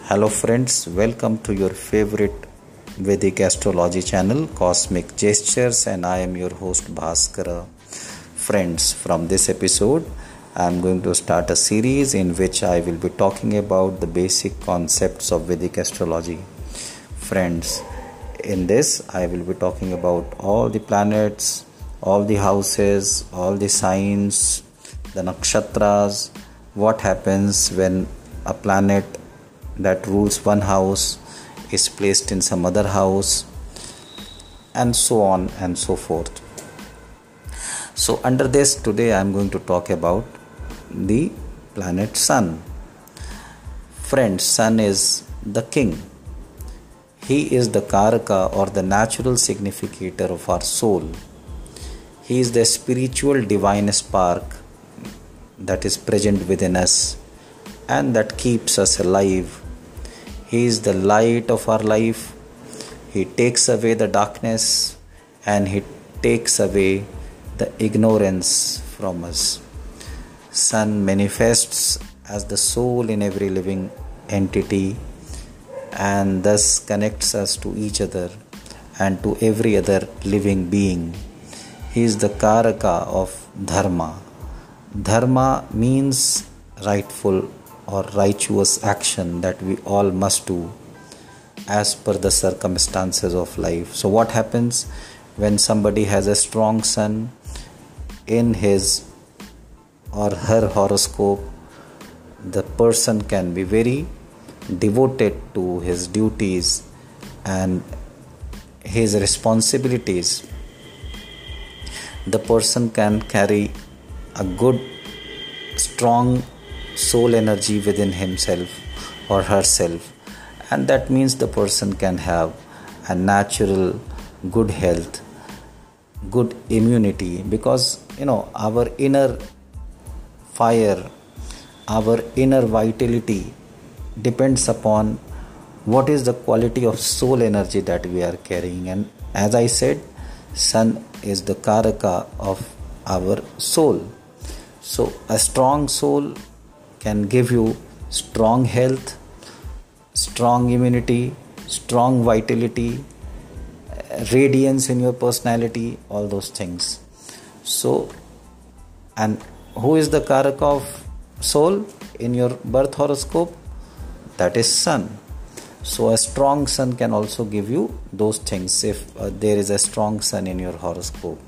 Hello friends, welcome to your favorite Vedic astrology channel Cosmic Gestures, and I am your host Bhaskara. Friends, from this episode I am going to start a series in which I will be talking about the basic concepts of Vedic astrology. Friends, in this I will be talking about all the planets, all the houses, all the signs, the nakshatras, what happens when a planet that rules one house is placed in some other house, and so on and so forth. So under this, today I am going to talk about the planet Sun. Friends, Sun is the king. He is the Karaka, or the natural significator of our soul. He is the spiritual divine spark that is present within us and that keeps us alive. He is the light of our life. He takes away the darkness and He takes away the ignorance from us. Sun manifests as the soul in every living entity and thus connects us to each other and to every other living being. He is the Karaka of Dharma. Dharma means rightful or righteous action that we all must do as per the circumstances of life. So what happens when somebody has a strong sun in his or her horoscope? The person can be very devoted to his duties and his responsibilities. The person can carry a good, strong soul energy within himself or herself, and that means the person can have a natural good health, good immunity, because our inner fire, our inner vitality depends upon what is the quality of soul energy that we are carrying. And as I said, Sun is the Karaka of our soul. So a strong soul can give you strong health, strong immunity, strong vitality, radiance in your personality, all those things. So, and who is the Karaka of soul in your birth horoscope? That is Sun. So a strong Sun can also give you those things if there is a strong Sun in your horoscope.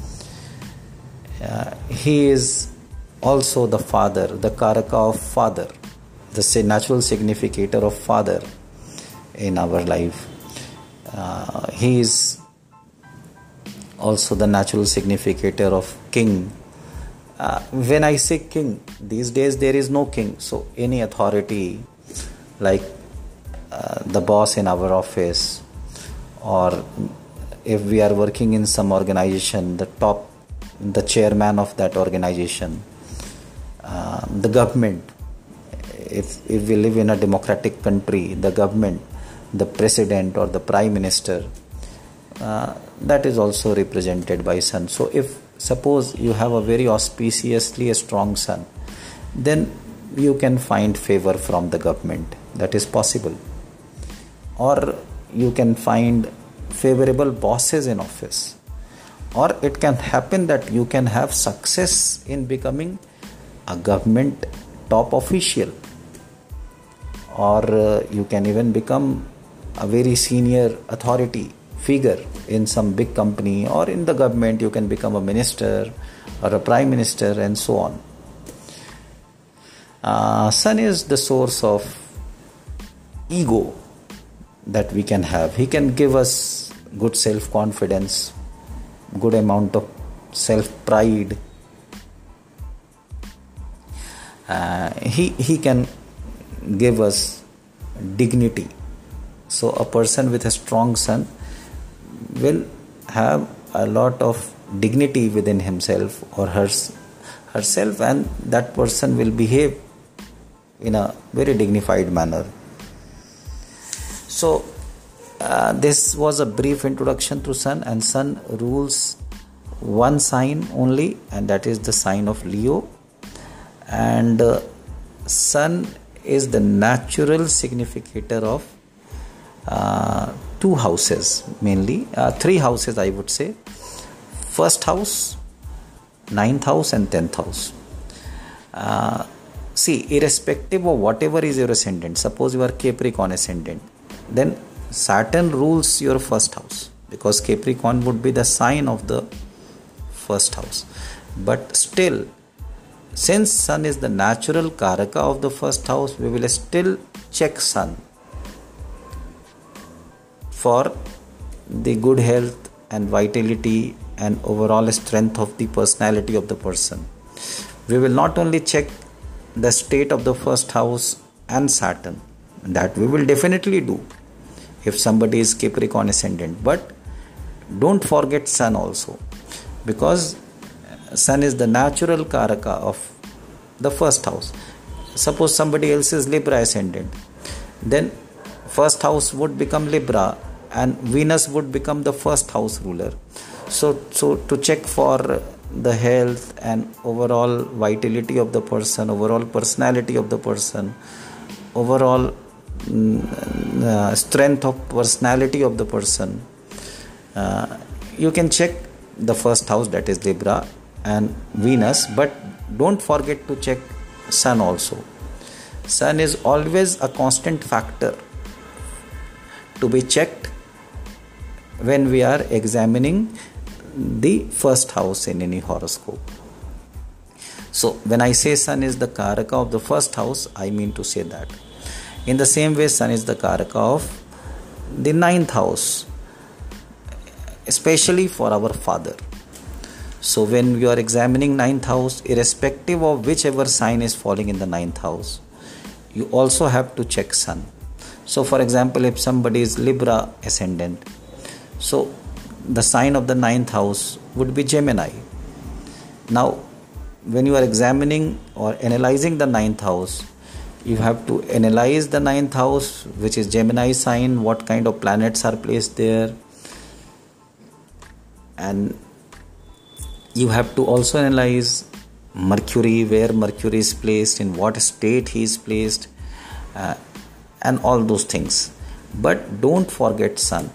He is also the father, the Karaka of father, the natural significator of father in our life. He is also the natural significator of king. When I say king, these days there is no king. So any authority, like the boss in our office, or if we are working in some organization, the chairman of that organization, the government, if we live in a democratic country, the government, the president or the prime minister, that is also represented by Sun. So if suppose you have a very auspiciously strong Sun, then you can find favor from the government. That is possible. Or you can find favorable bosses in office. Or it can happen that you can have success in becoming a government top official, or you can even become a very senior authority figure in some big company, or in the government you can become a minister or a prime minister, and so on. Sun is the source of ego that we can have. He can give us good self-confidence, good amount of self-pride. He can give us dignity. So a person with a strong Sun will have a lot of dignity within himself or herself, and that person will behave in a very dignified manner. So this was a brief introduction to Sun, and Sun rules one sign only, and that is the sign of Leo. And Sun is the natural significator of two houses, mainly three houses I would say. First house, ninth house and 10th house. See, irrespective of whatever is your ascendant, suppose you are Capricorn ascendant, then Saturn rules your first house, because Capricorn would be the sign of the first house. But still, since Sun is the natural Karaka of the first house, we will still check Sun for the good health and vitality and overall strength of the personality of the person. We will not only check the state of the first house and Saturn, that we will definitely do if somebody is Capricorn ascendant, but don't forget Sun also, because Sun is the natural Karaka of the first house. Suppose somebody else is Libra ascendant, then first house would become Libra and Venus would become the first house ruler. So to check for the health and overall vitality of the person, overall personality of the person, overall strength of personality of the person, you can check the first house, that is Libra and Venus, but don't forget to check Sun also. Sun is always a constant factor to be checked when we are examining the first house in any horoscope. So when I say Sun is the Karaka of the first house, I mean to say that. In the same way, Sun is the Karaka of the ninth house, especially for our father. So when you are examining ninth house, irrespective of whichever sign is falling in the ninth house, you also have to check Sun. So for example, if somebody is Libra ascendant, so the sign of the ninth house would be Gemini. Now, when you are examining or analyzing the ninth house, you have to analyze the ninth house, which is Gemini sign, what kind of planets are placed there, and you have to also analyze Mercury, where Mercury is placed, in what state he is placed, and all those things. But don't forget Sun,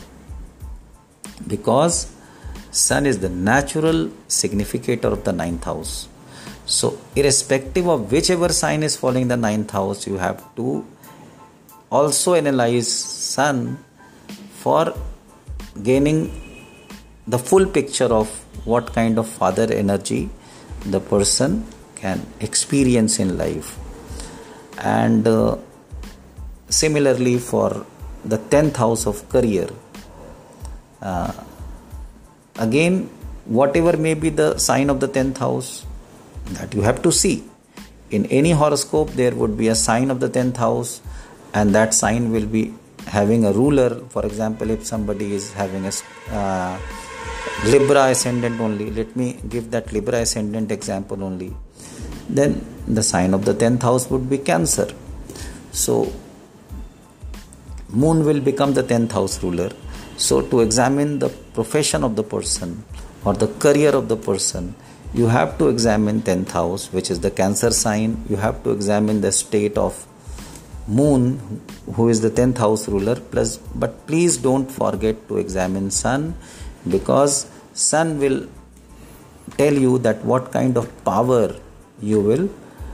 because Sun is the natural significator of the ninth house. So irrespective of whichever sign is falling in the ninth house, you have to also analyze Sun for gaining the full picture of what kind of father energy the person can experience in life. And similarly for the 10th house of career, again, whatever may be the sign of the 10th house, that you have to see. In any horoscope, there would be a sign of the 10th house, and that sign will be having a ruler. For example, if somebody is having a Libra ascendant only, let me give that Libra ascendant example only, then the sign of the 10th house would be Cancer. So Moon will become the 10th house ruler. So to examine the profession of the person or the career of the person, you have to examine 10th house, which is the Cancer sign. You have to examine the state of Moon, who is the 10th house ruler, plus, but please don't forget to examine Sun, because Sun will tell you that what kind of power you will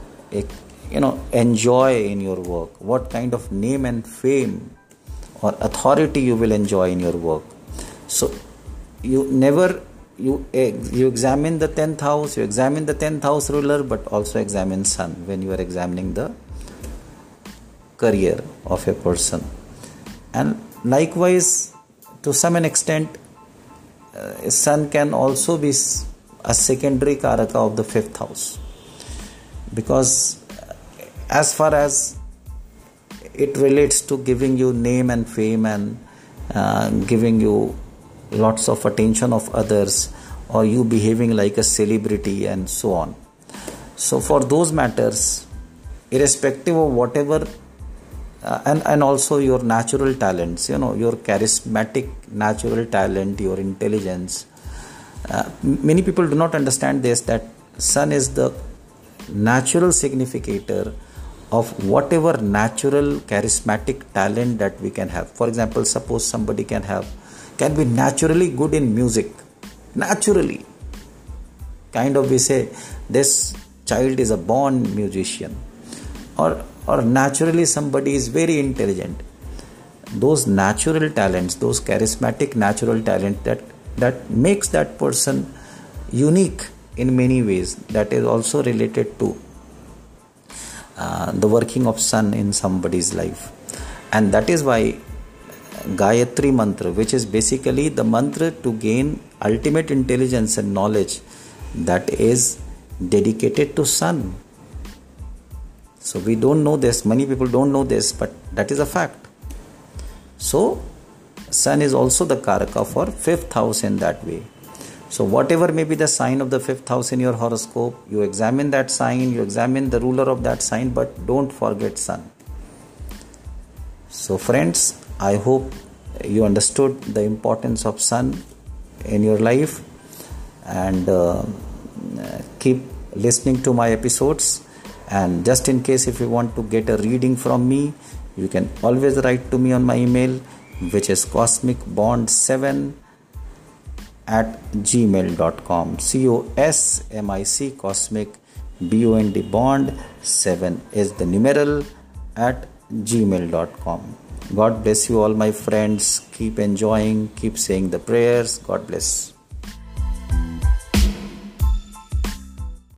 enjoy in your work, what kind of name and fame or authority you will enjoy in your work. So you examine the 10th house, you examine the 10th house ruler, but also examine Sun when you are examining the career of a person. And likewise, to some extent, Sun can also be a secondary Karaka of the 5th house, because as far as it relates to giving you name and fame and giving you lots of attention of others, or you behaving like a celebrity and so on. So for those matters, irrespective of whatever, and also your natural talents, your charismatic natural talent, your intelligence. Many people do not understand this, that Sun is the natural significator of whatever natural charismatic talent that we can have. For example, suppose somebody can be naturally good in music, naturally, kind of we say this child is a born musician, or naturally somebody is very intelligent. Those natural talents, those charismatic natural talent that makes that person unique in many ways, that is also related to the working of sun in somebody's life. And that is why Gayatri mantra, which is basically the mantra to gain ultimate intelligence and knowledge, that is dedicated to sun. So we don't know this, many people don't know this, but that is a fact. So sun is also the karaka for 5th house in that way. So whatever may be the sign of the 5th house in your horoscope, you examine that sign, you examine the ruler of that sign, but don't forget sun. So friends, I hope you understood the importance of sun in your life, and keep listening to my episodes. And just in case if you want to get a reading from me, you can always write to me on my email, which is cosmicbond7@gmail.com. COSMIC, cosmic, BOND, bond 7 is the numeral at gmail.com. God bless you all, my friends. Keep enjoying, keep saying the prayers. God bless.